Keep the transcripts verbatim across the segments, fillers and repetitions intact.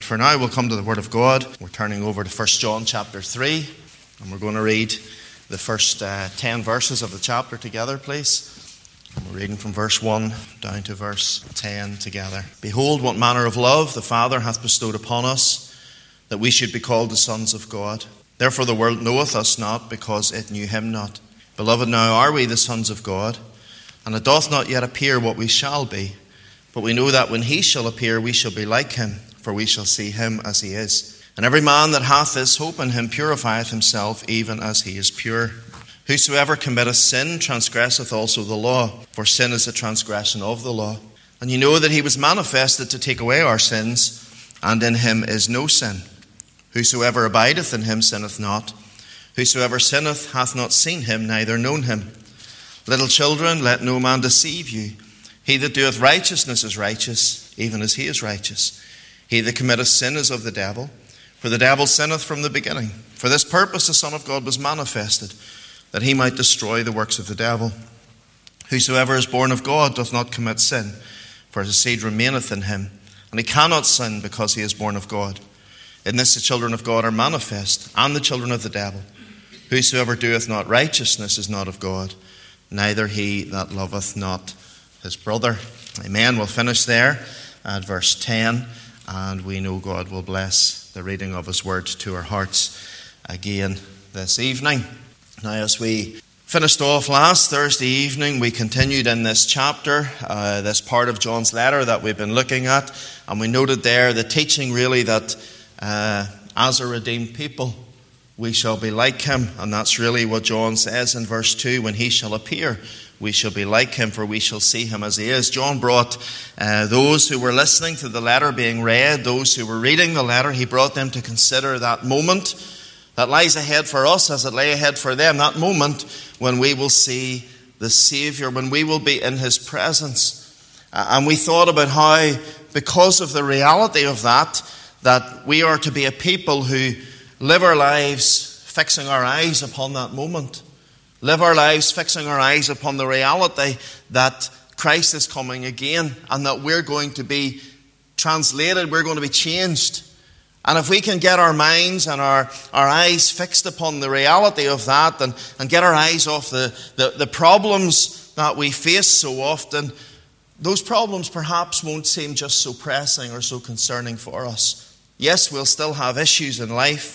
for now, we'll come to the Word of God. We're turning over to First John chapter three, and we're going to read the first uh, ten verses of the chapter together, please. And we're reading from verse one down to verse ten together. Behold, what manner of love the Father hath bestowed upon us, that we should be called the sons of God. Therefore the world knoweth us not, because it knew him not. Beloved, now are we the sons of God, and it doth not yet appear what we shall be. But we know that when he shall appear, we shall be like him, for we shall see him as he is. And every man that hath this hope in him purifieth himself, even as he is pure. Whosoever committeth sin transgresseth also the law, for sin is the transgression of the law. And you know that he was manifested to take away our sins, and in him is no sin. Whosoever abideth in him sinneth not. Whosoever sinneth hath not seen him, neither known him. Little children, let no man deceive you. He that doeth righteousness is righteous, even as he is righteous. He that committeth sin is of the devil, for the devil sinneth from the beginning. For this purpose the Son of God was manifested, that he might destroy the works of the devil. Whosoever is born of God doth not commit sin, for his seed remaineth in him, and he cannot sin, because he is born of God. In this the children of God are manifest, and the children of the devil. Whosoever doeth not righteousness is not of God, neither he that loveth not his brother. Amen. We'll finish there at verse ten, and we know God will bless the reading of his word to our hearts again this evening. Now, as we finished off last Thursday evening, we continued in this chapter, uh, this part of John's letter that we've been looking at, and we noted there the teaching really that uh, as a redeemed people, we shall be like him. And that's really what John says in verse two, when he shall appear, we shall be like him, for we shall see him as he is. John brought uh, those who were listening to the letter being read, those who were reading the letter, he brought them to consider that moment that lies ahead for us as it lay ahead for them, that moment when we will see the Savior, when we will be in his presence. Uh, and we thought about how, because of the reality of that, that we are to be a people who live our lives fixing our eyes upon that moment. Live our lives fixing our eyes upon the reality that Christ is coming again, and that we're going to be translated, we're going to be changed. And if we can get our minds and our, our eyes fixed upon the reality of that, and, and get our eyes off the, the, the problems that we face so often, those problems perhaps won't seem just so pressing or so concerning for us. Yes, we'll still have issues in life,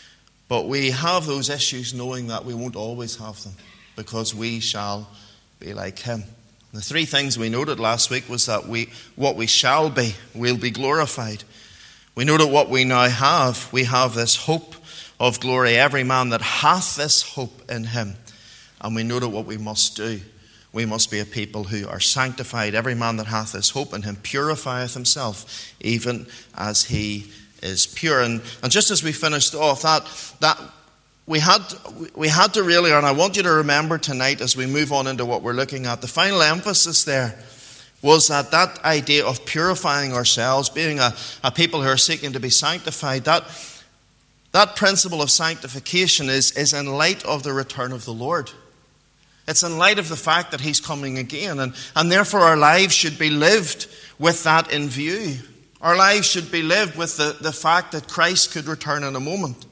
but we have those issues knowing that we won't always have them, because we shall be like him. The three things we noted last week was that we, what we shall be, we'll be glorified. We noted what we now have. We have this hope of glory, every man that hath this hope in him. And we noted what we must do. We must be a people who are sanctified. Every man that hath this hope in him purifieth himself, even as he is pure. And, and just as we finished off, that that we had we had to really, and I want you to remember tonight as we move on into what we're looking at, the final emphasis there was that that idea of purifying ourselves, being a, a people who are seeking to be sanctified, that that principle of sanctification is, is in light of the return of the Lord. It's in light of the fact that he's coming again, and, and therefore our lives should be lived with that in view. Our lives should be lived with the, the fact that Christ could return in a moment.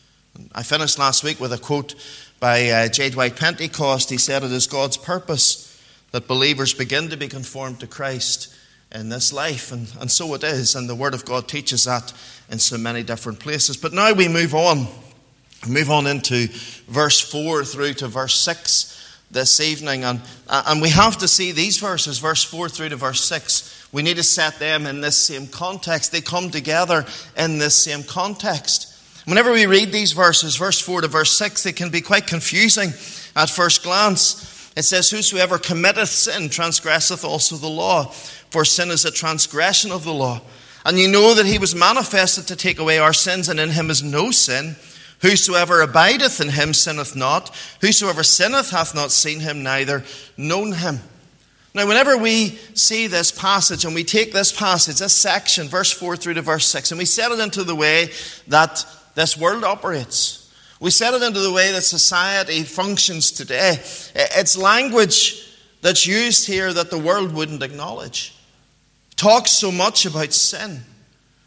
I finished last week with a quote by uh, J. Dwight Pentecost. He said, "It is God's purpose that believers begin to be conformed to Christ in this life." And, and so it is, and the Word of God teaches that in so many different places. But now we move on. We move on into verse four through to verse six this evening. And, and we have to see these verses, verse four through to verse six. We need to set them in this same context. They come together in this same context. Whenever we read these verses, verse four to verse six, they can be quite confusing at first glance. It says, "Whosoever committeth sin transgresseth also the law, for sin is a transgression of the law. And you know that he was manifested to take away our sins, and in him is no sin. Whosoever abideth in him sinneth not. Whosoever sinneth hath not seen him, neither known him." Now, whenever we see this passage, and we take this passage, this section, verse four through to verse six, and we set it into the way that this world operates, we set it into the way that society functions today, it's language that's used here that the world wouldn't acknowledge. Talks so much about sin.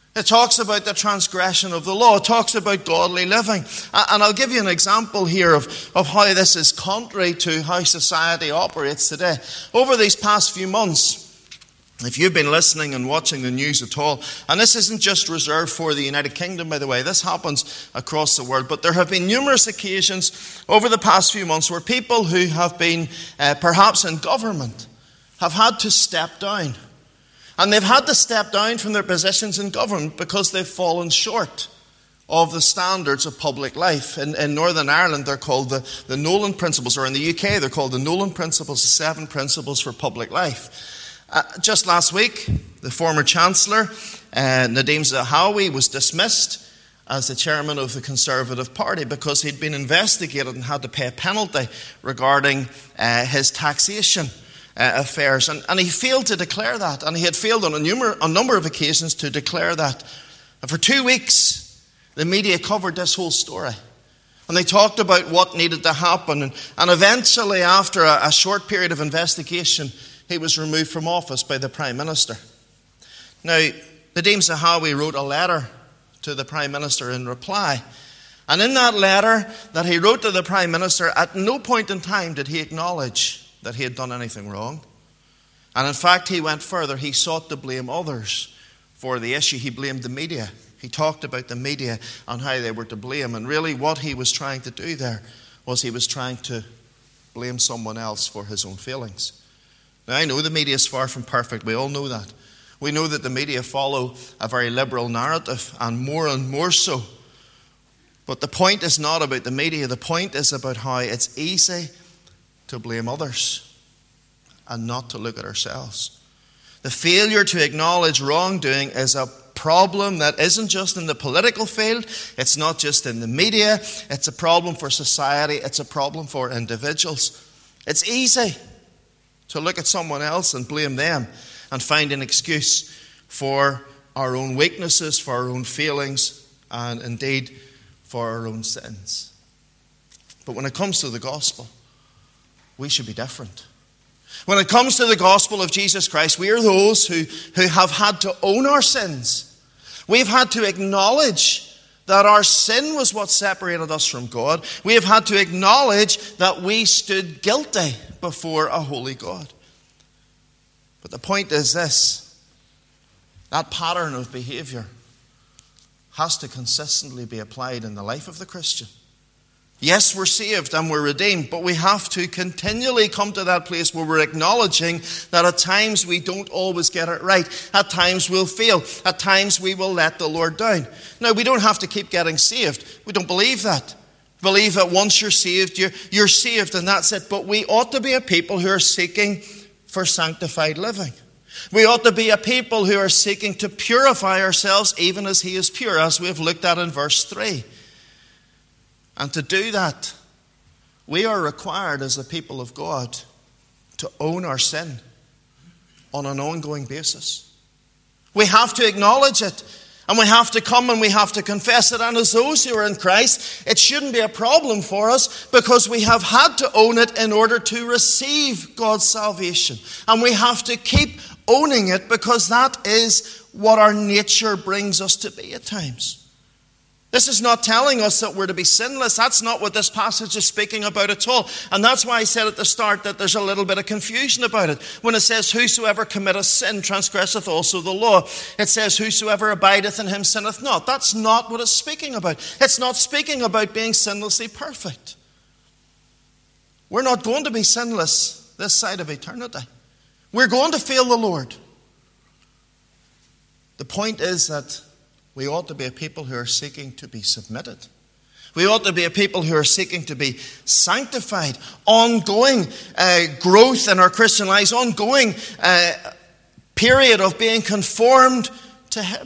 It talks about the transgression of the law. It talks about godly living. And I'll give you an example here of, of how this is contrary to how society operates today. Over these past few months, if you've been listening and watching the news at all, and this isn't just reserved for the United Kingdom, by the way, this happens across the world, but there have been numerous occasions over the past few months where people who have been uh, perhaps in government have had to step down. And they've had to step down from their positions in government because they've fallen short of the standards of public life. In, in Northern Ireland, they're called the, the Nolan Principles, or in the U K, they're called the Nolan Principles, the seven principles for public life. Uh, just last week, the former Chancellor, uh, Nadhim Zahawi, was dismissed as the chairman of the Conservative Party because he'd been investigated and had to pay a penalty regarding uh, his taxation Uh, affairs, and, and he failed to declare that, and he had failed on a, numer- a number of occasions to declare that. And for two weeks, the media covered this whole story, and they talked about what needed to happen, and, and eventually, after a, a short period of investigation, he was removed from office by the Prime Minister. Now, Nadhim Zahawi wrote a letter to the Prime Minister in reply, and in that letter that he wrote to the Prime Minister, at no point in time did he acknowledge that he had done anything wrong. And in fact, he went further. He sought to blame others for the issue. He blamed the media. He talked about the media and how they were to blame. And really what he was trying to do there was he was trying to blame someone else for his own failings. Now, I know the media is far from perfect. We all know that. We know that the media follow a very liberal narrative, and more and more so. But the point is not about the media. The point is about how it's easy to blame others and not to look at ourselves. The failure to acknowledge wrongdoing is a problem that isn't just in the political field, it's not just in the media, it's a problem for society, it's a problem for individuals. It's easy to look at someone else and blame them and find an excuse for our own weaknesses, for our own failings, and indeed for our own sins. But when it comes to the gospel, we should be different. When it comes to the gospel of Jesus Christ, we are those who, who have had to own our sins. We've had to acknowledge that our sin was what separated us from God. We have had to acknowledge that we stood guilty before a holy God. But the point is this: that pattern of behavior has to consistently be applied in the life of the Christian. Yes, we're saved and we're redeemed, but we have to continually come to that place where we're acknowledging that at times we don't always get it right. At times we'll fail. At times we will let the Lord down. Now, we don't have to keep getting saved. We don't believe that. Believe that once you're saved, you're, you're saved and that's it. But we ought to be a people who are seeking for sanctified living. We ought to be a people who are seeking to purify ourselves even as He is pure, as we have looked at in verse three. And to do that, we are required as the people of God to own our sin on an ongoing basis. We have to acknowledge it, and we have to come and we have to confess it. And as those who are in Christ, it shouldn't be a problem for us because we have had to own it in order to receive God's salvation. And we have to keep owning it because that is what our nature brings us to be at times. This is not telling us that we're to be sinless. That's not what this passage is speaking about at all. And that's why I said at the start that there's a little bit of confusion about it. When it says, whosoever committeth sin transgresseth also the law. It says, whosoever abideth in him sinneth not. That's not what it's speaking about. It's not speaking about being sinlessly perfect. We're not going to be sinless this side of eternity. We're going to fail the Lord. The point is that we ought to be a people who are seeking to be submitted. We ought to be a people who are seeking to be sanctified. Ongoing uh, growth in our Christian lives. Ongoing uh, period of being conformed to Him.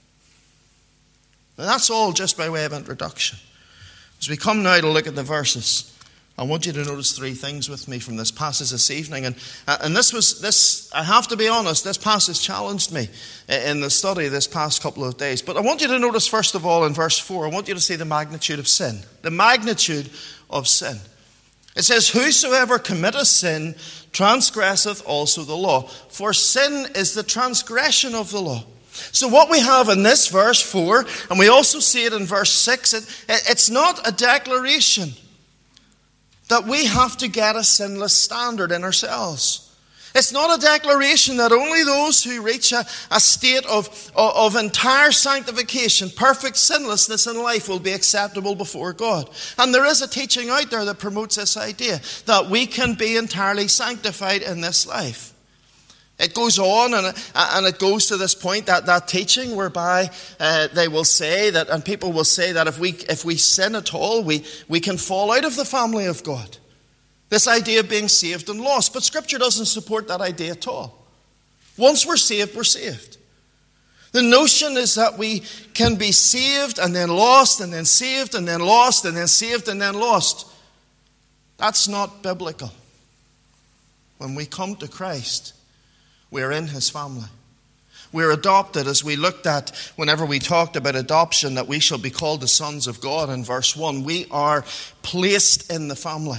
And that's all just by way of introduction. As we come now to look at the verses, I want you to notice three things with me from this passage this evening. And, uh, and this was, this, I have to be honest, this passage challenged me in the study this past couple of days. But I want you to notice, first of all, in verse four, I want you to see the magnitude of sin. The magnitude of sin. It says, whosoever committeth sin transgresseth also the law. For sin is the transgression of the law. So what we have in this verse four, and we also see it in verse six, it, it's not a declaration that we have to get a sinless standard in ourselves. It's not a declaration that only those who reach a, a state of, of, of entire sanctification, perfect sinlessness in life, will be acceptable before God. And there is a teaching out there that promotes this idea that we can be entirely sanctified in this life. It goes on and it, and it goes to this point, that, that teaching whereby uh, they will say that, and people will say that if we if we sin at all, we, we can fall out of the family of God. This idea of being saved and lost. But Scripture doesn't support that idea at all. Once we're saved, we're saved. The notion is that we can be saved and then lost and then saved and then lost and then saved and then lost. That's not biblical. When we come to Christ, we're in his family. We're adopted, as we looked at whenever we talked about adoption, that we shall be called the sons of God in verse one. We are placed in the family.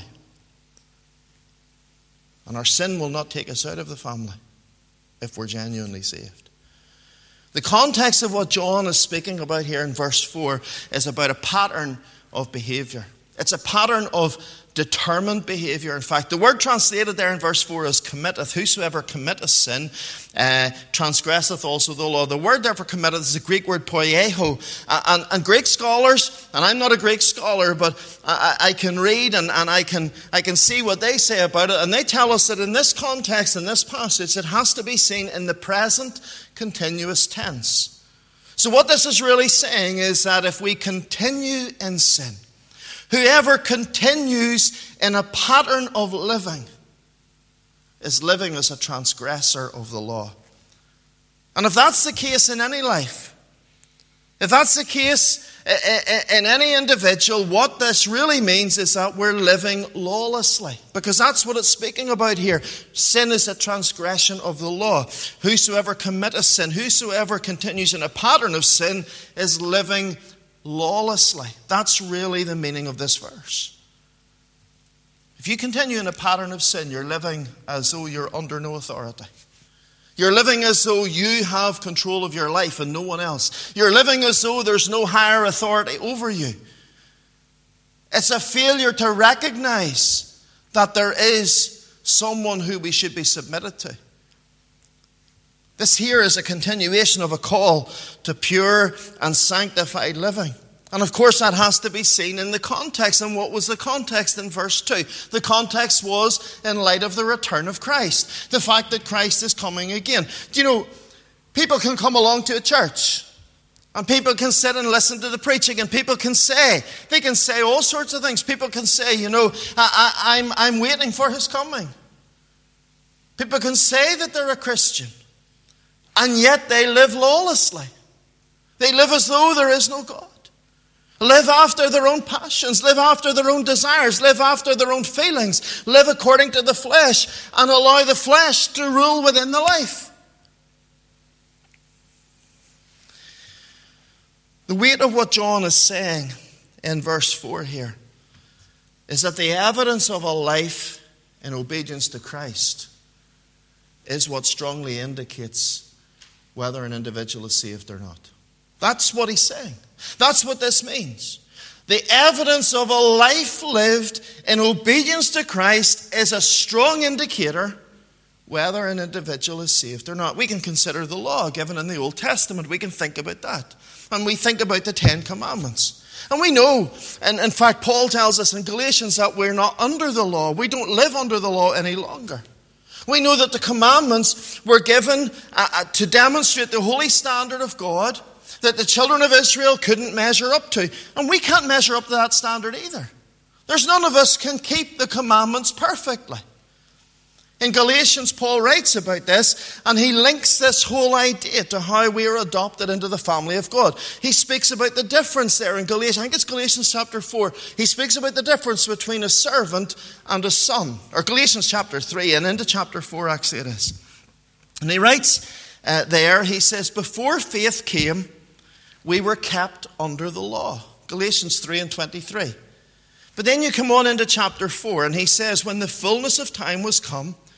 And our sin will not take us out of the family if we're genuinely saved. The context of what John is speaking about here in verse four is about a pattern of behavior. It's a pattern of determined behavior. In fact, the word translated there in verse four is committeth. Whosoever committeth sin uh, transgresseth also the law. The word there for committeth is the Greek word poieho. Uh, and, and Greek scholars, and I'm not a Greek scholar, but I, I can read and, and I can I can see what they say about it. And they tell us that in this context, in this passage, it has to be seen in the present continuous tense. So what this is really saying is that if we continue in sin, whoever continues in a pattern of living is living as a transgressor of the law. And if that's the case in any life, if that's the case in any individual, what this really means is that we're living lawlessly. Because that's what it's speaking about here. Sin is a transgression of the law. Whosoever committeth sin, whosoever continues in a pattern of sin is living lawlessly. That's really the meaning of this verse. If you continue in a pattern of sin, you're living as though you're under no authority. You're living as though you have control of your life and no one else. You're living as though there's no higher authority over you. It's a failure to recognize that there is someone who we should be submitted to. This here is a continuation of a call to pure and sanctified living. And of course that has to be seen in the context. And what was the context in verse two? The context was in light of the return of Christ. The fact that Christ is coming again. Do you know, people can come along to a church and people can sit and listen to the preaching, and people can say, they can say all sorts of things. People can say, you know, I, I, I'm, I'm waiting for his coming. People can say that they're a Christian. And yet they live lawlessly. They live as though there is no God. Live after their own passions. Live after their own desires. Live after their own feelings. Live according to the flesh. And allow the flesh to rule within the life. The weight of what John is saying in verse four here is that the evidence of a life in obedience to Christ is what strongly indicates whether an individual is saved or not. That's what he's saying. That's what this means. The evidence of a life lived in obedience to Christ is a strong indicator whether an individual is saved or not. We can consider the law given in the Old Testament. We can think about that. And we think about the Ten Commandments. And we know, and in fact Paul tells us in Galatians that we're not under the law. We don't live under the law any longer. We know that the commandments were given uh, to demonstrate the holy standard of God that the children of Israel couldn't measure up to. And we can't measure up to that standard either. There's none of us can keep the commandments perfectly. In Galatians, Paul writes about this, and he links this whole idea to how we are adopted into the family of God. He speaks about the difference there in Galatians. I think it's Galatians chapter four. He speaks about the difference between a servant and a son. Or Galatians chapter three, and into chapter four actually it is. And he writes uh, there, he says, before faith came, we were kept under the law. Galatians three and twenty-three. But then you come on into chapter four, and he says, when the fullness of time was come,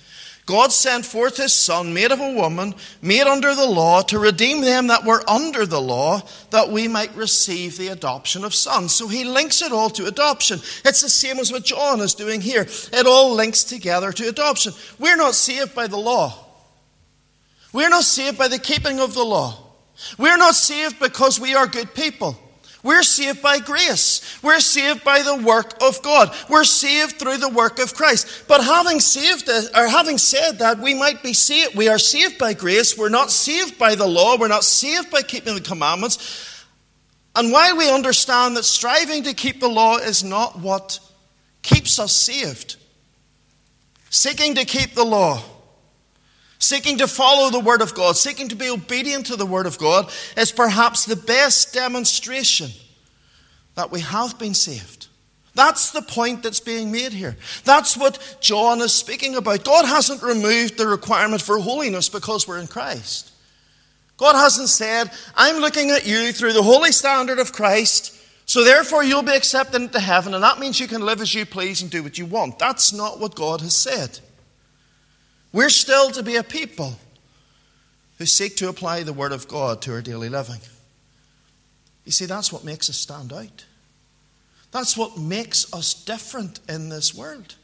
God sent forth his Son, made of a woman, made under the law, to redeem them that were under the law, that we might receive the adoption of sons. So he links it all to adoption. It's the same as what John is doing here. It all links together to adoption. We're not saved by the law. We're not saved by the keeping of the law. We're not saved because we are good people. We're saved by grace. We're saved by the work of God. We're saved through the work of Christ. But having saved it, or having said that, we might be saved. We are saved by grace. We're not saved by the law. We're not saved by keeping the commandments. And while we understand that striving to keep the law is not what keeps us saved, seeking to keep the law, seeking to follow the Word of God, seeking to be obedient to the Word of God, is perhaps the best demonstration that we have been saved. That's the point that's being made here. That's what John is speaking about. God hasn't removed the requirement for holiness because we're in Christ. God hasn't said, I'm looking at you through the holy standard of Christ, so therefore you'll be accepted into heaven, and that means you can live as you please and do what you want. That's not what God has said. We're still to be a people who seek to apply the Word of God to our daily living. You see, that's what makes us stand out. That's what makes us different in this world.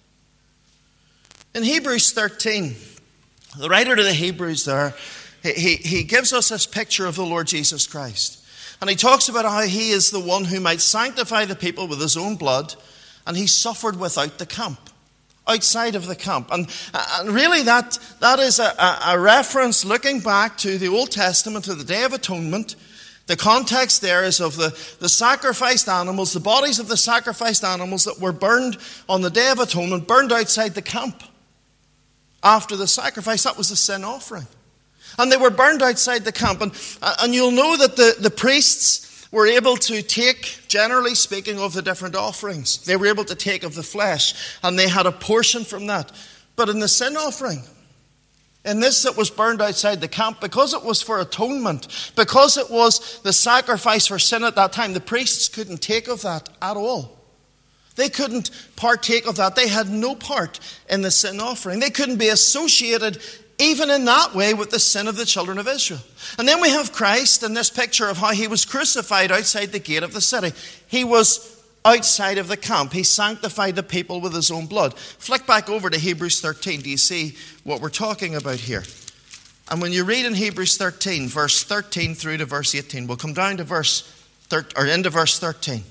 In Hebrews thirteen, the writer to the Hebrews there, he, he gives us this picture of the Lord Jesus Christ. And he talks about how he is the one who might sanctify the people with his own blood, and he suffered without the camp. Outside of the camp. And, and really that, that is a, a reference looking back to the Old Testament, to the Day of Atonement. The context there is of the, the sacrificed animals, the bodies of the sacrificed animals that were burned on the Day of Atonement, burned outside the camp. After the sacrifice, that was the sin offering. And they were burned outside the camp. And, and you'll know that the, the priests were able to take, generally speaking, of the different offerings. They were able to take of the flesh, and they had a portion from that. But in the sin offering, in this that was burned outside the camp, because it was for atonement, because it was the sacrifice for sin at that time, the priests couldn't take of that at all. They couldn't partake of that. They had no part in the sin offering. They couldn't be associated even in that way with the sin of the children of Israel. And then we have Christ in this picture of how he was crucified outside the gate of the city. He was outside of the camp. He sanctified the people with his own blood. Flick back over to Hebrews thirteen. Do you see what we're talking about here? And when you read in Hebrews thirteen, verse thirteen through to verse eighteen, we'll come down to verse thirteen, or into verse thirteen.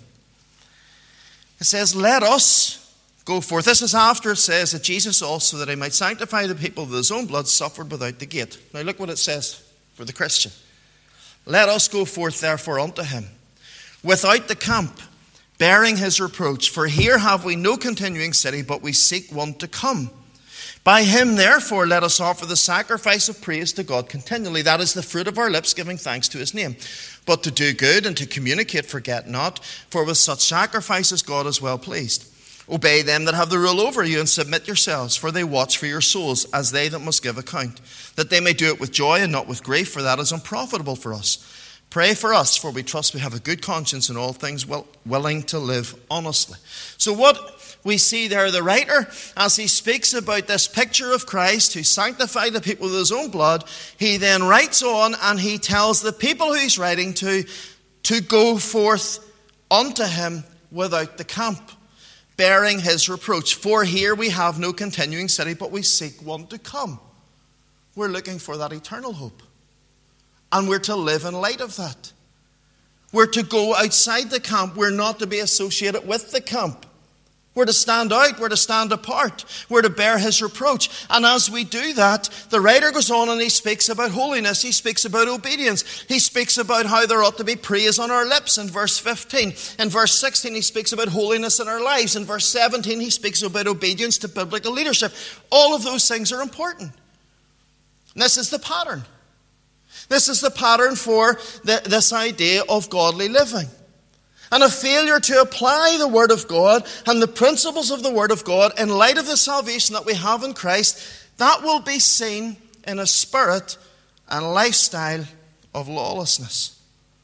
It says, let us go forth. This is after it says that Jesus also, that he might sanctify the people with his own blood, suffered without the gate. Now look what it says for the Christian. Let us go forth therefore unto him, without the camp, bearing his reproach. For here have we no continuing city, but we seek one to come. By him therefore let us offer the sacrifice of praise to God continually. That is the fruit of our lips, giving thanks to his name. But to do good and to communicate forget not, for with such sacrifices God is well pleased. Obey them that have the rule over you, and submit yourselves, for they watch for your souls, as they that must give account, that they may do it with joy and not with grief, for that is unprofitable for us. Pray for us, for we trust we have a good conscience in all things, well, willing to live honestly. So what we see there, the writer, as he speaks about this picture of Christ who sanctified the people with his own blood, he then writes on and he tells the people who he's writing to, to go forth unto him without the camp, bearing his reproach. For here we have no continuing city, but we seek one to come. We're looking for that eternal hope. And we're to live in light of that. We're to go outside the camp. We're not to be associated with the camp. We're to stand out. We're to stand apart. We're to bear his reproach. And as we do that, the writer goes on and he speaks about holiness. He speaks about obedience. He speaks about how there ought to be praise on our lips in verse fifteen. In verse sixteen, he speaks about holiness in our lives. In verse seventeen, he speaks about obedience to biblical leadership. All of those things are important. And this is the pattern. This is the pattern for the, this idea of godly living. And a failure to apply the Word of God and the principles of the Word of God in light of the salvation that we have in Christ, that will be seen in a spirit and lifestyle of lawlessness.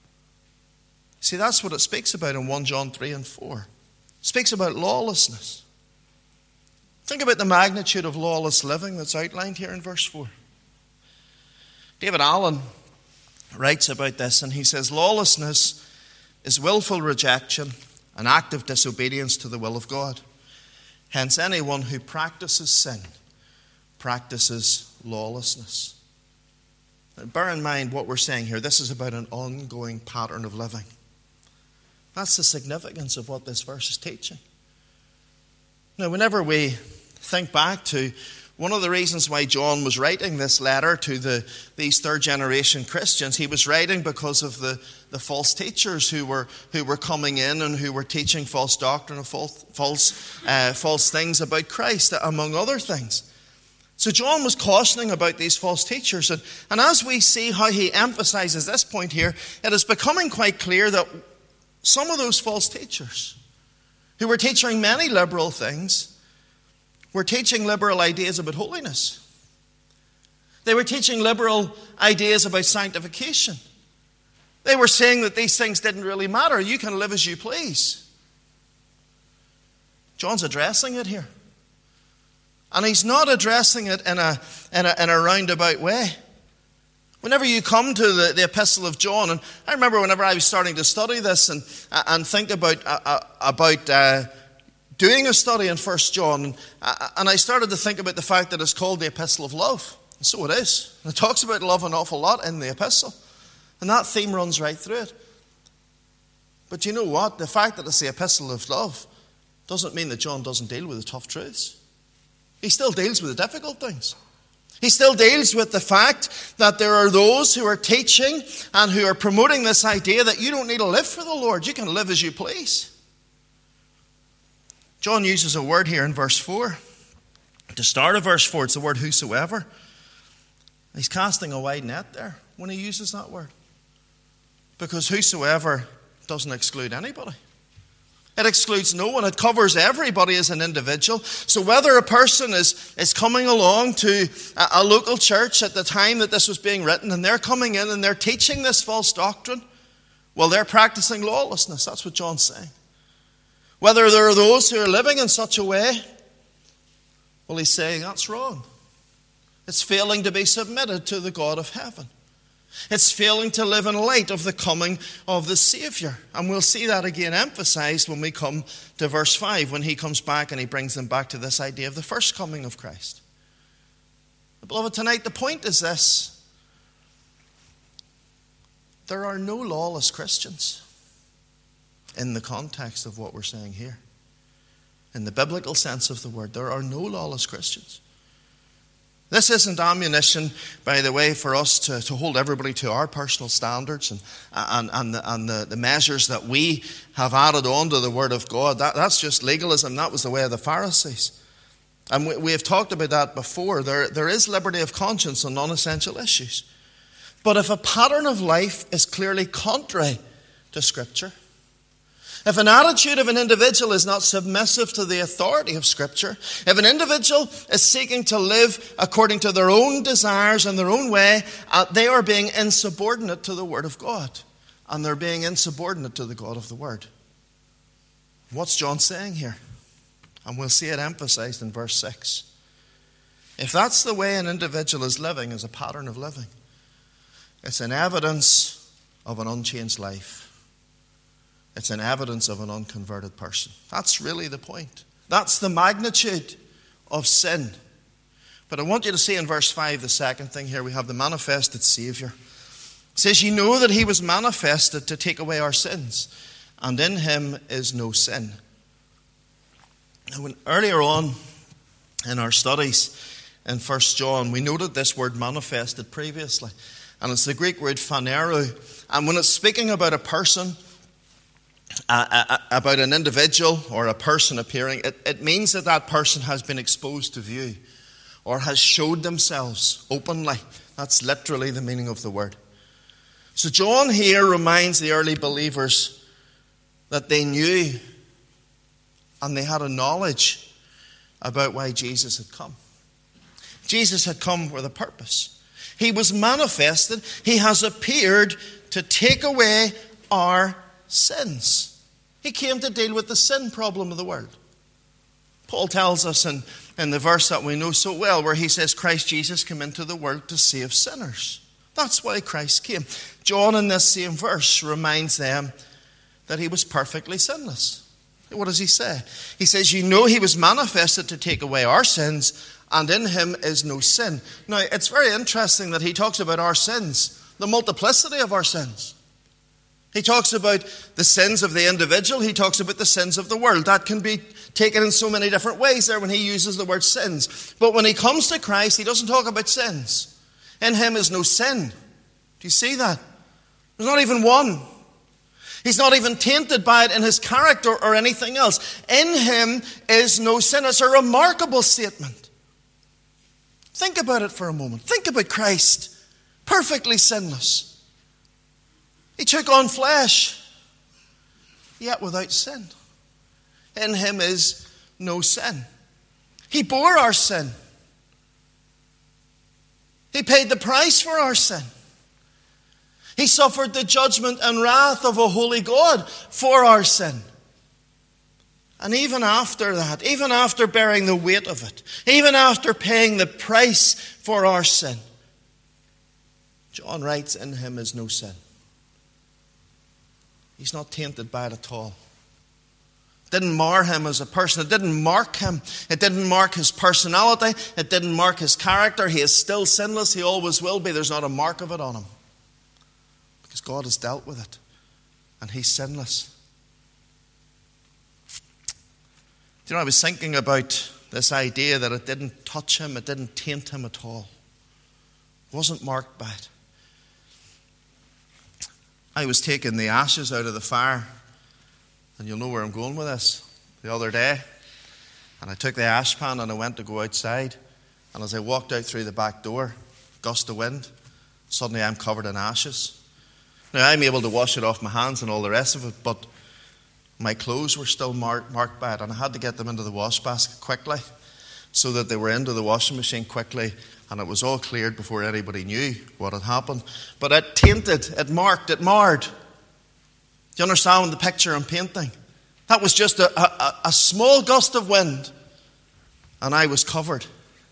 See, that's what it speaks about in First John three and four. It speaks about lawlessness. Think about the magnitude of lawless living that's outlined here in verse four. David Allen writes about this, and he says, lawlessness is willful rejection, an act of disobedience to the will of God. Hence, anyone who practices sin practices lawlessness. Now, bear in mind what we're saying here. This is about an ongoing pattern of living. That's the significance of what this verse is teaching. Now, whenever we think back to one of the reasons why John was writing this letter to the, these third-generation Christians, he was writing because of the, the false teachers who were who were coming in and who were teaching false doctrine and false false, uh, false things about Christ, among other things. So John was cautioning about these false teachers. And, and as we see how he emphasizes this point here, it is becoming quite clear that some of those false teachers who were teaching many liberal things were teaching liberal ideas about holiness. They were teaching liberal ideas about sanctification. They were saying that these things didn't really matter. You can live as you please. John's addressing it here. And he's not addressing it in a, in a, in a roundabout way. Whenever you come to the, the Epistle of John, and I remember whenever I was starting to study this and, and think about, uh, about uh, doing a study in First John, and, and I started to think about the fact that it's called the Epistle of Love. And so it is. And it talks about love an awful lot in the epistle. And that theme runs right through it. But you know what? The fact that it's the Epistle of Love doesn't mean that John doesn't deal with the tough truths. He still deals with the difficult things. He still deals with the fact that there are those who are teaching and who are promoting this idea that you don't need to live for the Lord. You can live as you please. John uses a word here in verse four. To start of verse four, it's the word whosoever. He's casting a wide net there when he uses that word. Because whosoever doesn't exclude anybody. It excludes no one. It covers everybody as an individual. So whether a person is, is coming along to a, a local church at the time that this was being written, and they're coming in and they're teaching this false doctrine, well, they're practicing lawlessness. That's what John's saying. Whether there are those who are living in such a way, well, he's saying that's wrong. It's failing to be submitted to the God of heaven. It's failing to live in light of the coming of the Savior. And we'll see that again emphasized when we come to verse five, when he comes back and he brings them back to this idea of the first coming of Christ. Beloved, tonight the point is this. There are no lawless Christians in the context of what we're saying here. In the biblical sense of the word, there are no lawless Christians. This isn't ammunition, by the way, for us to, to hold everybody to our personal standards and, and, and, the, and the, the measures that we have added on to the Word of God. That, that's just legalism. That was the way of the Pharisees. And we, we have talked about that before. There, there is liberty of conscience on non-essential issues. But if a pattern of life is clearly contrary to Scripture, if an attitude of an individual is not submissive to the authority of Scripture, if an individual is seeking to live according to their own desires and their own way, uh, they are being insubordinate to the Word of God. And they're being insubordinate to the God of the Word. What's John saying here? And we'll see it emphasized in verse six. If that's the way an individual is living as a pattern of living, it's an evidence of an unchanged life. It's an evidence of an unconverted person. That's really the point. That's the magnitude of sin. But I want you to see in verse five, the second thing here, we have the manifested Savior. It says, "You know that he was manifested to take away our sins, and in him is no sin." Now, when, earlier on in our studies in First John, we noted this word manifested previously. And it's the Greek word phaneroo. And when it's speaking about a person, Uh, uh, about an individual or a person appearing, it, it means that that person has been exposed to view or has showed themselves openly. That's literally the meaning of the word. So John here reminds the early believers that they knew and they had a knowledge about why Jesus had come. Jesus had come with a purpose. He was manifested. He has appeared to take away our sins. He came to deal with the sin problem of the world. Paul tells us in, in the verse that we know so well, where he says Christ Jesus came into the world to save sinners. That's why Christ came. John, in this same verse, reminds them that he was perfectly sinless. What does he say? He says, you know he was manifested to take away our sins, and in him is no sin. Now, it's very interesting that he talks about our sins, the multiplicity of our sins. He talks about the sins of the individual. He talks about the sins of the world. That can be taken in so many different ways there when he uses the word sins. But when he comes to Christ, he doesn't talk about sins. In him is no sin. Do you see that? There's not even one. He's not even tainted by it in his character or anything else. In him is no sin. It's a remarkable statement. Think about it for a moment. Think about Christ, perfectly sinless. He took on flesh, yet without sin. In him is no sin. He bore our sin. He paid the price for our sin. He suffered the judgment and wrath of a holy God for our sin. And even after that, even after bearing the weight of it, even after paying the price for our sin, John writes, in him is no sin. He's not tainted by it at all. It didn't mar him as a person. It didn't mark him. It didn't mark his personality. It didn't mark his character. He is still sinless. He always will be. There's not a mark of it on him. Because God has dealt with it. And he's sinless. Do you know, I was thinking about this idea that it didn't touch him. It didn't taint him at all. It wasn't marked by it. I was taking the ashes out of the fire, and you'll know where I'm going with this, the other day. And I took the ash pan and I went to go outside. And as I walked out through the back door, gust of wind, suddenly I'm covered in ashes. Now I'm able to wash it off my hands and all the rest of it, but my clothes were still marked, marked by it, and I had to get them into the wash basket quickly so that they were into the washing machine quickly. And it was all cleared before anybody knew what had happened. But it tainted, it marked, it marred. Do you understand the picture I'm painting? That was just a, a, a small gust of wind, and I was covered.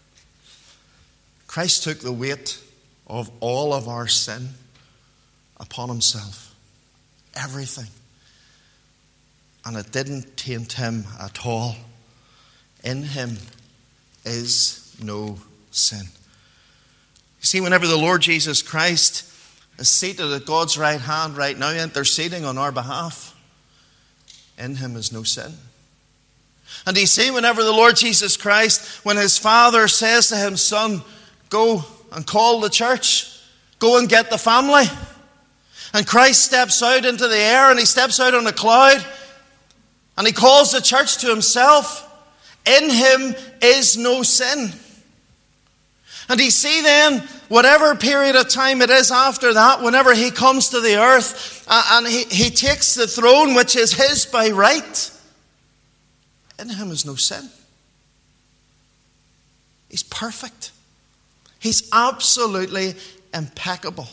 Christ took the weight of all of our sin upon himself. Everything. And it didn't taint him at all. In him is no sin. You see, whenever the Lord Jesus Christ is seated at God's right hand right now, interceding on our behalf, in him is no sin. And you see, whenever the Lord Jesus Christ, when his Father says to him, son, go and call the church, go and get the family. And Christ steps out into the air, and he steps out on a cloud, and he calls the church to himself. In him is no sin. And you see then, whatever period of time it is after that, whenever he comes to the earth uh, and he, he takes the throne which is his by right, in him is no sin. He's perfect. He's absolutely impeccable.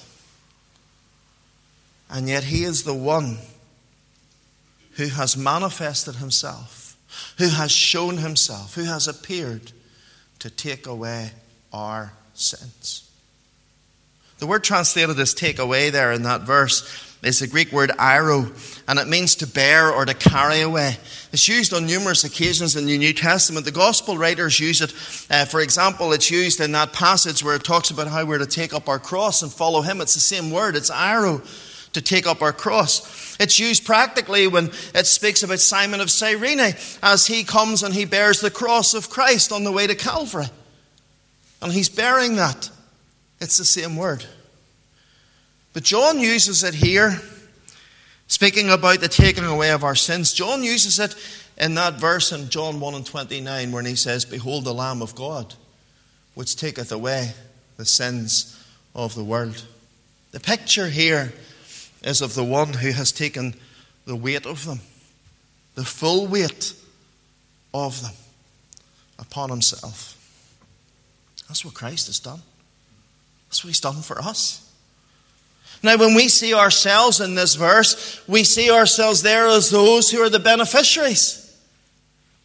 And yet he is the one who has manifested himself, who has shown himself, who has appeared to take away our sins. The word translated as take away there in that verse is the Greek word airo, and it means to bear or to carry away. It's used on numerous occasions in the New Testament. The gospel writers use it. Uh, for example, it's used in that passage where it talks about how we're to take up our cross and follow him. It's the same word. It's airo, to take up our cross. It's used practically when it speaks about Simon of Cyrene as he comes and he bears the cross of Christ on the way to Calvary. And he's bearing that. It's the same word. But John uses it here, speaking about the taking away of our sins. John uses it in that verse in John one and twenty-nine when he says, behold the Lamb of God, which taketh away the sins of the world. The picture here is of the one who has taken the weight of them, the full weight of them upon himself. That's what Christ has done. That's what he's done for us. Now, when we see ourselves in this verse, we see ourselves there as those who are the beneficiaries.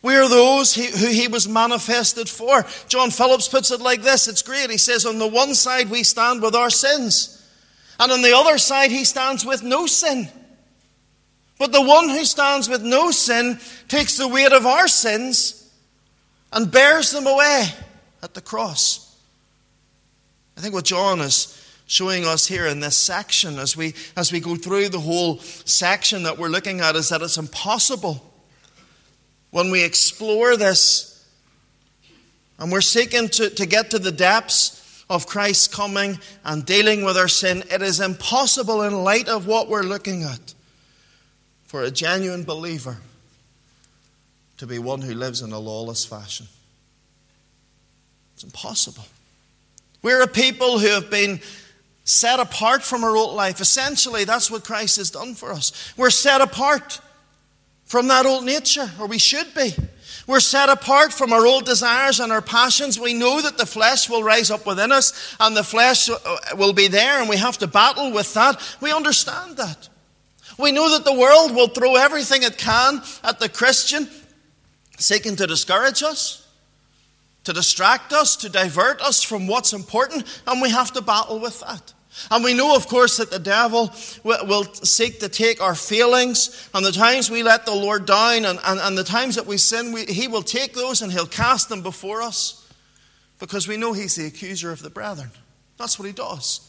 We are those who he was manifested for. John Phillips puts it like this. It's great. He says, on the one side we stand with our sins, and on the other side he stands with no sin. But the one who stands with no sin takes the weight of our sins and bears them away at the cross. I think what John is showing us here in this section, as we, as we go through the whole section that we're looking at, is that it's impossible when we explore this and we're seeking to, to get to the depths of Christ's coming and dealing with our sin. It is impossible in light of what we're looking at for a genuine believer to be one who lives in a lawless fashion. It's impossible. We're a people who have been set apart from our old life. Essentially, that's what Christ has done for us. We're set apart from that old nature, or we should be. We're set apart from our old desires and our passions. We know that the flesh will rise up within us, and the flesh will be there, and we have to battle with that. We understand that. We know that the world will throw everything it can at the Christian, seeking to discourage us, to distract us, to divert us from what's important, and we have to battle with that. And we know, of course, that the devil will seek to take our feelings, and the times we let the Lord down, and, and, and the times that we sin, we, he will take those and he'll cast them before us, because we know he's the accuser of the brethren. That's what he does.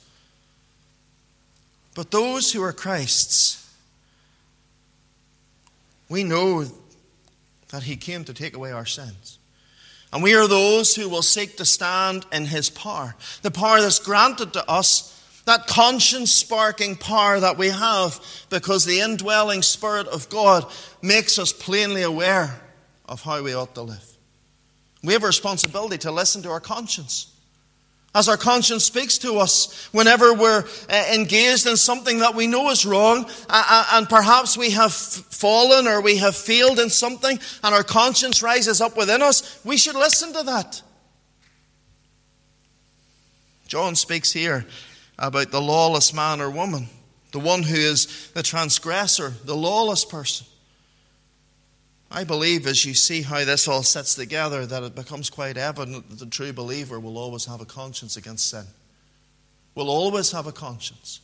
But those who are Christ's, we know that he came to take away our sins. And we are those who will seek to stand in his power, the power that's granted to us, that conscience-sparking power that we have, because the indwelling Spirit of God makes us plainly aware of how we ought to live. We have a responsibility to listen to our conscience. As our conscience speaks to us whenever we're uh, engaged in something that we know is wrong, uh, and perhaps we have fallen or we have failed in something, and our conscience rises up within us, we should listen to that. John speaks here about the lawless man or woman, the one who is the transgressor, the lawless person. I believe, as you see how this all sits together, that it becomes quite evident that the true believer will always have a conscience against sin. Will always have a conscience.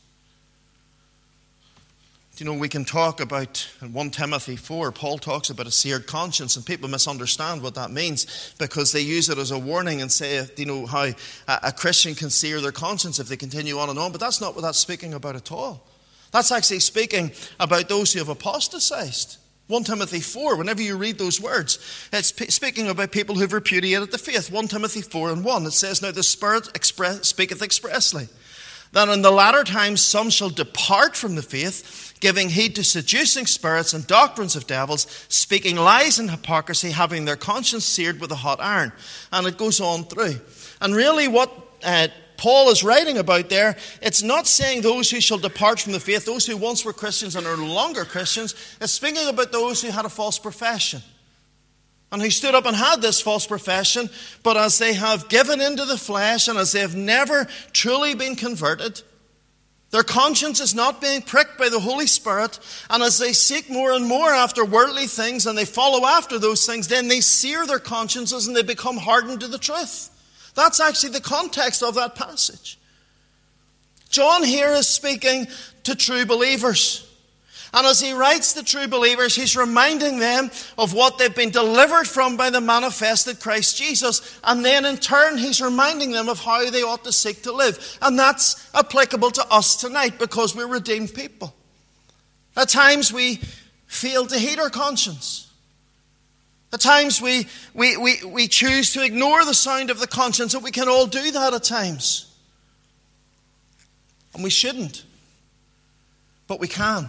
You know, we can talk about, in First Timothy four, Paul talks about a seared conscience, and people misunderstand what that means because they use it as a warning and say, you know, how a Christian can sear their conscience if they continue on and on. But that's not what that's speaking about at all. That's actually speaking about those who have apostatized. First Timothy four, whenever you read those words, it's speaking about people who've repudiated the faith. First Timothy four and one, it says, "Now the Spirit express, speaketh expressly, that in the latter times some shall depart from the faith, giving heed to seducing spirits and doctrines of devils, speaking lies and hypocrisy, having their conscience seared with a hot iron." And it goes on through. And really what uh, Paul is writing about there, it's not saying those who shall depart from the faith, those who once were Christians and are no longer Christians. It's speaking about those who had a false profession and who stood up and had this false profession, but as they have given into the flesh and as they have never truly been converted, their conscience is not being pricked by the Holy Spirit, and as they seek more and more after worldly things and they follow after those things, then they sear their consciences and they become hardened to the truth. That's actually the context of that passage. John here is speaking to true believers. And as he writes to true believers, he's reminding them of what they've been delivered from by the manifested Christ Jesus. And then in turn, he's reminding them of how they ought to seek to live. And that's applicable to us tonight because we're redeemed people. At times we fail to heed our conscience. At times we, we, we, we choose to ignore the sound of the conscience, and we can all do that at times. And we shouldn't. But we can.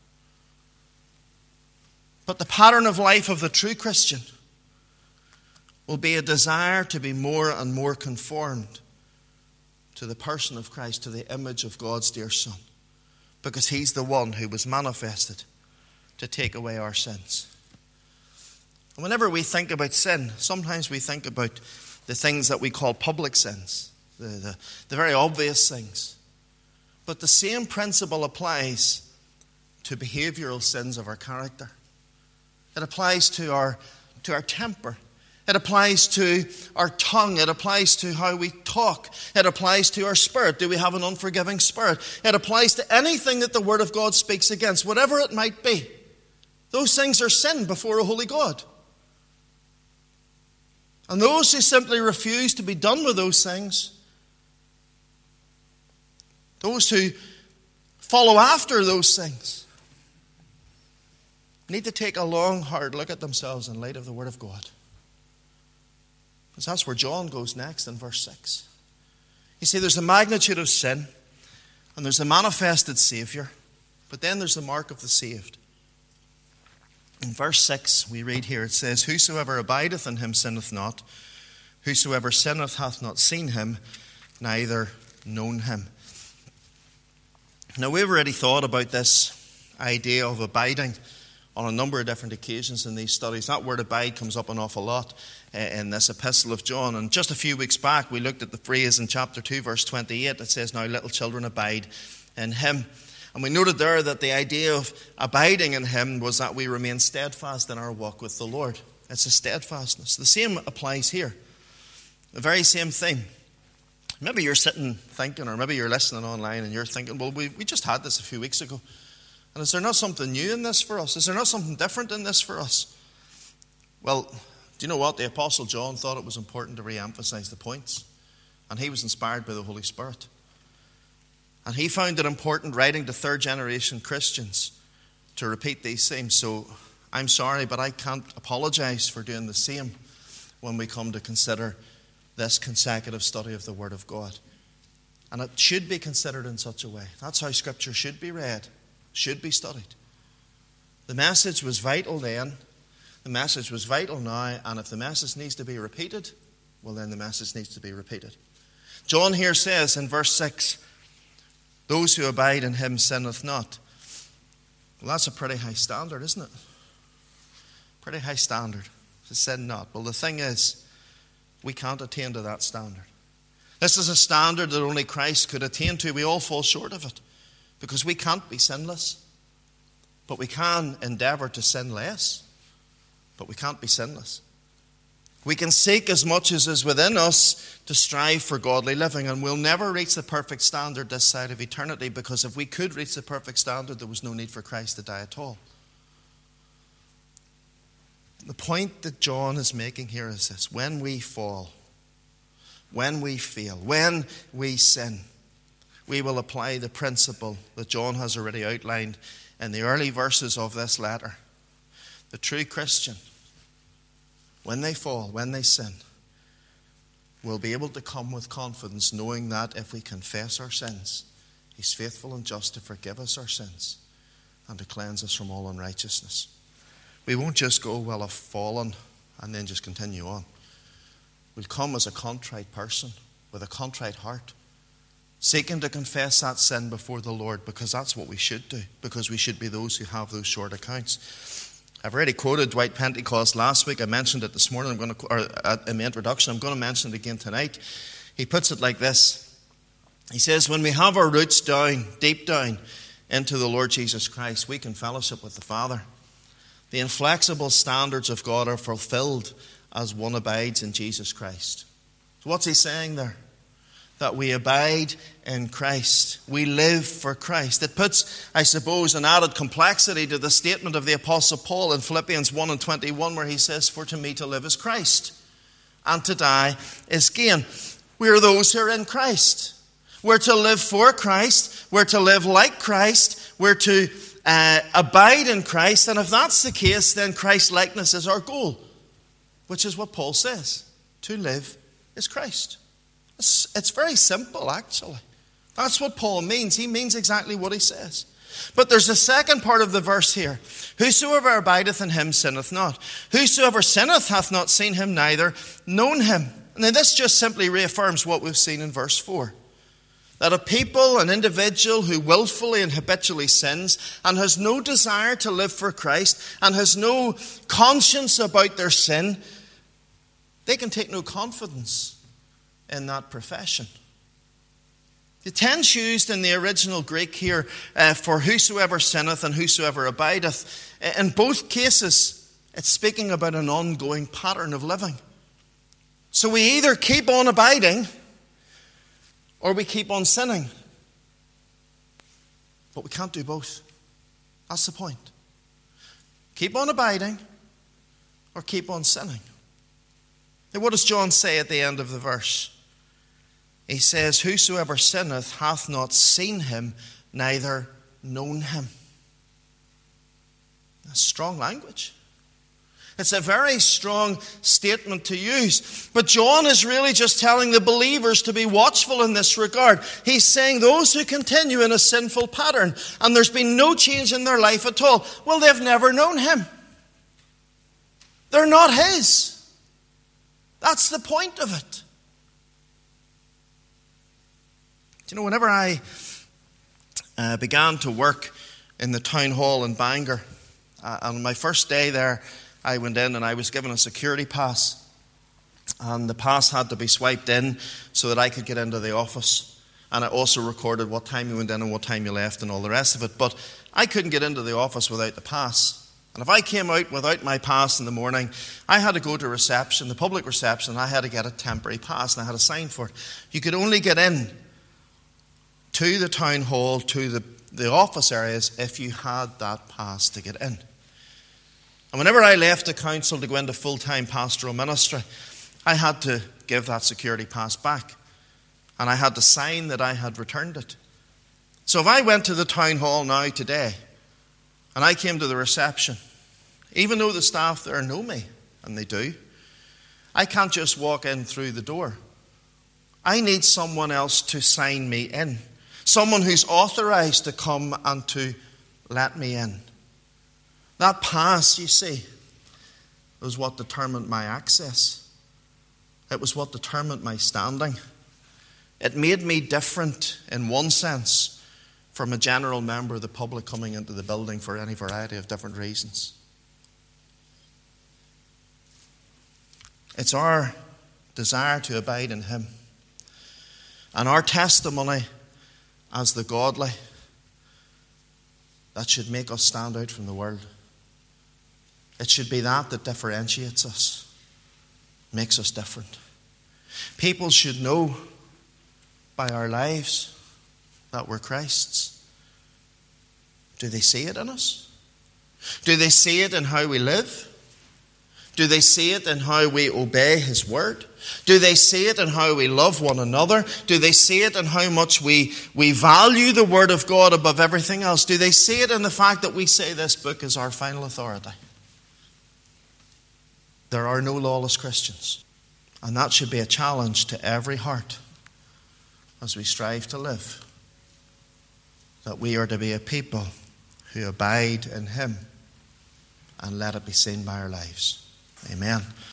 But the pattern of life of the true Christian will be a desire to be more and more conformed to the person of Christ, to the image of God's dear Son. Because he's the one who was manifested to take away our sins. And whenever we think about sin, sometimes we think about the things that we call public sins, the, the, the very obvious things. But the same principle applies to behavioral sins of our character. It applies to our to our temper. It applies to our tongue. It applies to how we talk. It applies to our spirit. Do we have an unforgiving spirit? It applies to anything that the Word of God speaks against, whatever it might be. Those things are sin before a holy God. And those who simply refuse to be done with those things, those who follow after those things, need to take a long, hard look at themselves in light of the Word of God. Because that's where John goes next in verse six. You see, there's the magnitude of sin, and there's the manifested Saviour, but then there's the mark of the saved. In verse six, we read here, it says, "Whosoever abideth in him sinneth not. Whosoever sinneth hath not seen him, neither known him." Now, we've already thought about this idea of abiding on a number of different occasions in these studies. That word abide comes up an awful lot in this epistle of John. And just a few weeks back, we looked at the phrase in chapter two, verse twenty-eight. It says, "Now little children, abide in him." And we noted there that the idea of abiding in him was that we remain steadfast in our walk with the Lord. It's a steadfastness. The same applies here. The very same thing. Maybe you're sitting thinking, or maybe you're listening online and you're thinking, well, we, we just had this a few weeks ago. And is there not something new in this for us? Is there not something different in this for us? Well, do you know what? The Apostle John thought it was important to re-emphasize the points. And he was inspired by the Holy Spirit. And he found it important, writing to third generation Christians, to repeat these themes. So I'm sorry, but I can't apologize for doing the same when we come to consider this consecutive study of the Word of God. And it should be considered in such a way. That's how Scripture should be read, should be studied. The message was vital then. The message was vital now. And if the message needs to be repeated, well, then the message needs to be repeated. John here says in verse six, "Those who abide in him sinneth not." Well, that's a pretty high standard, isn't it? Pretty high standard to sin not. Well, the thing is, we can't attain to that standard. This is a standard that only Christ could attain to. We all fall short of it because we can't be sinless. But we can endeavour to sin less. But we can't be sinless. We can seek as much as is within us to strive for godly living, and we'll never reach the perfect standard this side of eternity, because if we could reach the perfect standard, there was no need for Christ to die at all. The point that John is making here is this: when we fall, when we fail, when we sin, we will apply the principle that John has already outlined in the early verses of this letter. The true Christian, when they fall, when they sin, will be able to come with confidence, knowing that if we confess our sins, he's faithful and just to forgive us our sins and to cleanse us from all unrighteousness. We won't just go, well, I've fallen, and then just continue on. We'll come as a contrite person, with a contrite heart, seeking to confess that sin before the Lord, because that's what we should do, because we should be those who have those short accounts. I've already quoted Dwight Pentecost last week. I mentioned it this morning. I'm going to, or in the introduction. I'm going to mention it again tonight. He puts it like this. He says, when we have our roots down, deep down into the Lord Jesus Christ, we can fellowship with the Father. The inflexible standards of God are fulfilled as one abides in Jesus Christ. So what's he saying there? That we abide in Christ. We live for Christ. It puts, I suppose, an added complexity to the statement of the Apostle Paul in Philippians one and twenty-one, where he says, "For to me to live is Christ, and to die is gain." We are those who are in Christ. We're to live for Christ. We're to live like Christ. We're to uh, abide in Christ. And if that's the case, then Christ's likeness is our goal, which is what Paul says. To live is Christ. It's, it's very simple, actually. That's what Paul means. He means exactly what he says. But there's a second part of the verse here. Whosoever abideth in him sinneth not. Whosoever sinneth hath not seen him, neither known him. And then this just simply reaffirms what we've seen in verse four. That a people, an individual who willfully and habitually sins and has no desire to live for Christ and has no conscience about their sin, they can take no confidence in that profession. The tense used in the original Greek here uh, for whosoever sinneth and whosoever abideth, in both cases, It's speaking about an ongoing pattern of living. So we either keep on abiding or we keep on sinning. But we can't do both. That's the point. Keep on abiding or keep on sinning. Now, what does John say at the end of the verse? He says, whosoever sinneth hath not seen him, neither known him. That's strong language. It's a very strong statement to use. But John is really just telling the believers to be watchful in this regard. He's saying those who continue in a sinful pattern and there's been no change in their life at all, well, they've never known him. They're not his. That's the point of it. You know, whenever I uh, began to work in the town hall in Bangor, uh, on my first day there, I went in and I was given a security pass. And the pass had to be swiped in so that I could get into the office. And I also recorded what time you went in and what time you left and all the rest of it. But I couldn't get into the office without the pass. And if I came out without my pass in the morning, I had to go to reception, the public reception, and I had to get a temporary pass and I had to sign for it. You could only get in to the town hall, to the, the office areas, if you had that pass to get in. And whenever I left the council to go into full-time pastoral ministry, I had to give that security pass back. And I had to sign that I had returned it. So if I went to the town hall now today, and I came to the reception, even though the staff there know me, and they do, I can't just walk in through the door. I need someone else to sign me in. Someone who's authorized to come and to let me in. That pass, you see, was what determined my access. It was what determined my standing. It made me different in one sense from a general member of the public coming into the building for any variety of different reasons. It's our desire to abide in him. And our testimony as the godly that should make us stand out from the world. It should be that that differentiates us, makes us different. People should know by our lives that we're Christ's. Do they see it in us? Do they see it in how we live? Do they see it in how we obey his word? Do they see it in how we love one another? Do they see it in how much we, we value the word of God above everything else? Do they see it in the fact that we say this book is our final authority? There are no lawless Christians. And that should be a challenge to every heart as we strive to live. That we are to be a people who abide in him and let it be seen by our lives. Amen.